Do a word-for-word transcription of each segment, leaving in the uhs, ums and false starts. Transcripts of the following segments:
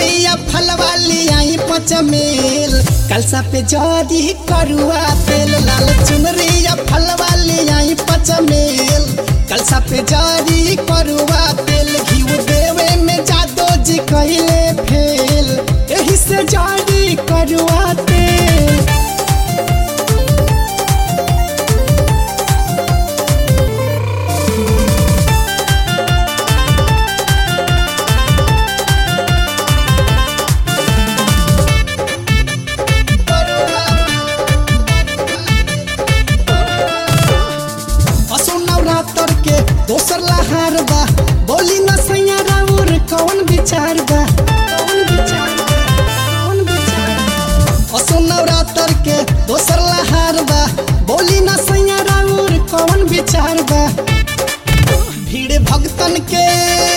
चुनरिया फल वाली आई पचमेल कलसा पे जरी करुआ तेल लाल चुनरिया फल वाली आई पचमेल कलसा पे जरी करुआ तेल घीव देवे में जादो जी कहले फेल यही से जरी करुआ तेल। दोसर लहार बा बोली न सैया राउर कौन विचार बा कौन विचार बा कौन विचार असो नवरात्र के दोसर लहार बा बोली न सैया राउर कौन विचार बा भीड़ भक्तन के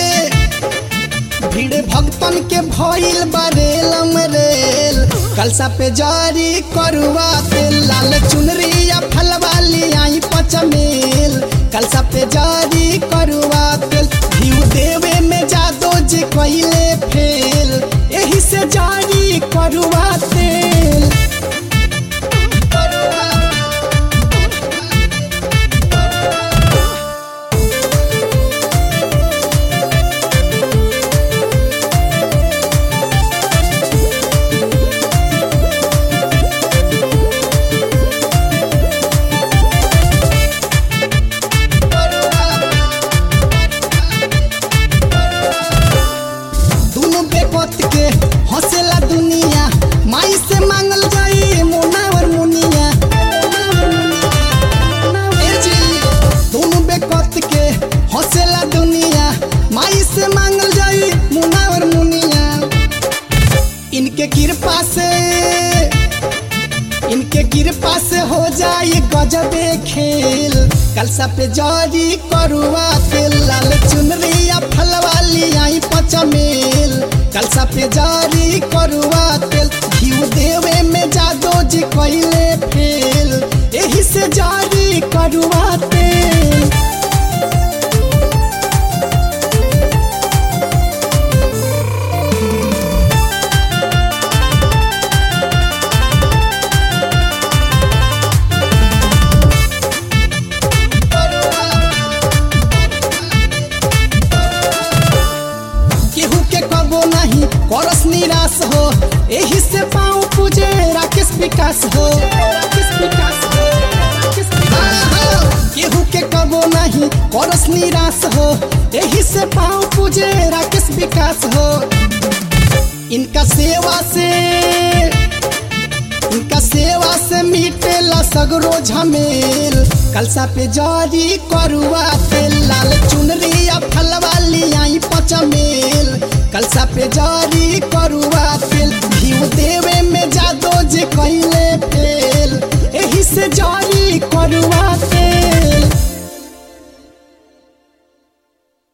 भीड़ भक्तन के भइल बरेल मरेल कलसा पे जारी करुआ तेल लाल चुनरिया फल वाली आई पचमेल कलसा पे जारी करुआ तेल घीव देवे में जादो जी कहले फेल यही से जारी करुआ तेल। हंसेला दुनिया माई से मांगल जाई मोनावर मुनिया दोनों बेकत के हंसेला दुनिया माई से मांगल जाई मोनावर मुनिया इनके कृपा से इनके कृपा से हो जाए गजबे खेल कलसा पे जारी करुआ तेल लाल चुनरिया फल वाली आई पचमेल कलसा पे जारी करुआ तेल घीव देवे में जादो जी कहले फेल यही से जारी करुआ तेल। करस निराश हो यही से पाँव पूजे राकेश विकास हो राकेश विकास हो केहू के कबो नहीं करस निराश हो यही से पाँव पूजे राकेश विकास हो इनका सेवा से इनका सेवा से मिटेला सगरो झमेल कलसा पे जारी करुआ तेल लाल चुनरिया फल वाली आई पचमेल कलसा पे जारी